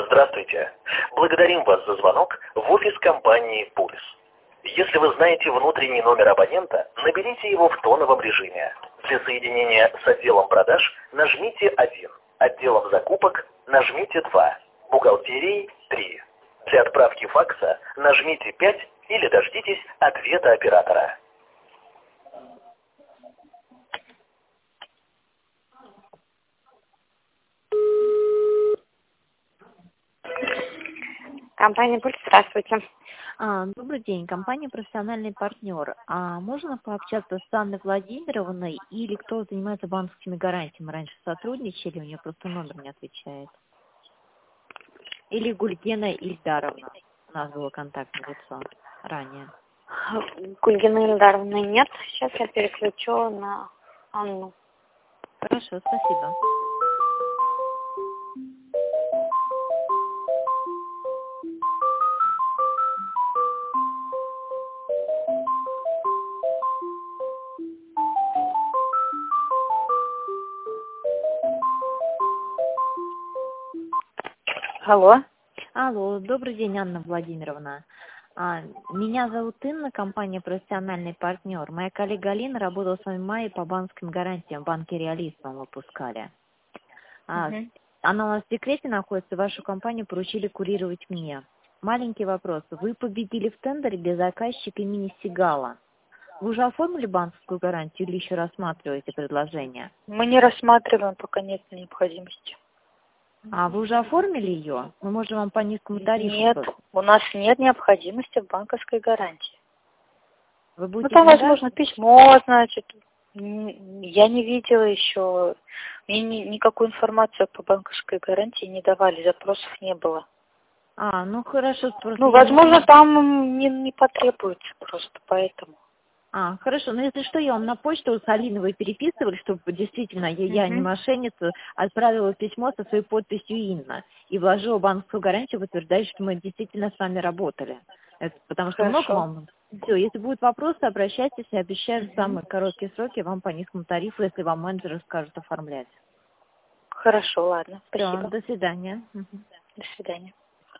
Здравствуйте. Благодарим вас за звонок в офис компании «Пульс». Если вы знаете внутренний номер абонента, наберите его в тоновом режиме. Для соединения с отделом продаж нажмите 1, отделом закупок нажмите 2, бухгалтерией 3. Для отправки факса нажмите 5 или дождитесь ответа оператора. Компания «Пульс», здравствуйте. Добрый день, компания «Профессиональный партнер». Можно пообщаться с Анной Владимировной или кто занимается банковскими гарантиями? Раньше сотрудничали, у нее просто номер не отвечает. Или Гульгена Ильдаровна. У нас было контактное лицо ранее. Гульгены Ильдаровны нет. Сейчас я переключу на Анну. Хорошо, спасибо. Алло. Алло, добрый день, Анна Владимировна. Меня зовут Инна, компания «Профессиональный партнер». Моя коллега Алина работала с вами в мае по банковским гарантиям. В банке «Реалист» мы выпускали. Она у нас в декрете находится, вашу компанию поручили курировать мне. Маленький вопрос. Вы победили в тендере для заказчика имени Сигала. Вы уже оформили банковскую гарантию или еще рассматриваете предложение? Мы не рассматриваем, пока нет необходимости. Вы уже оформили ее? Мы можем вам по низкому тарифу. Нет, у нас нет необходимости в банковской гарантии. Вы будете там, возможно, письмо, значит. Я не видела еще. Мне никакую информацию по банковской гарантии не давали, запросов не было. Ну хорошо. Возможно, там не потребуется просто, поэтому. Хорошо, если что, я вам на почту с Алиновой переписывали, чтобы действительно я не мошенница, отправила письмо со своей подписью Инна и вложила банковскую гарантию, утверждает, что мы действительно с вами работали. Потому что много вам. Все, если будут вопросы, обращайтесь, я обещаю в самые короткие сроки вам по низкому тарифу, если вам менеджеры скажут оформлять. Хорошо, ладно. Спасибо. Все, до свидания. До свидания.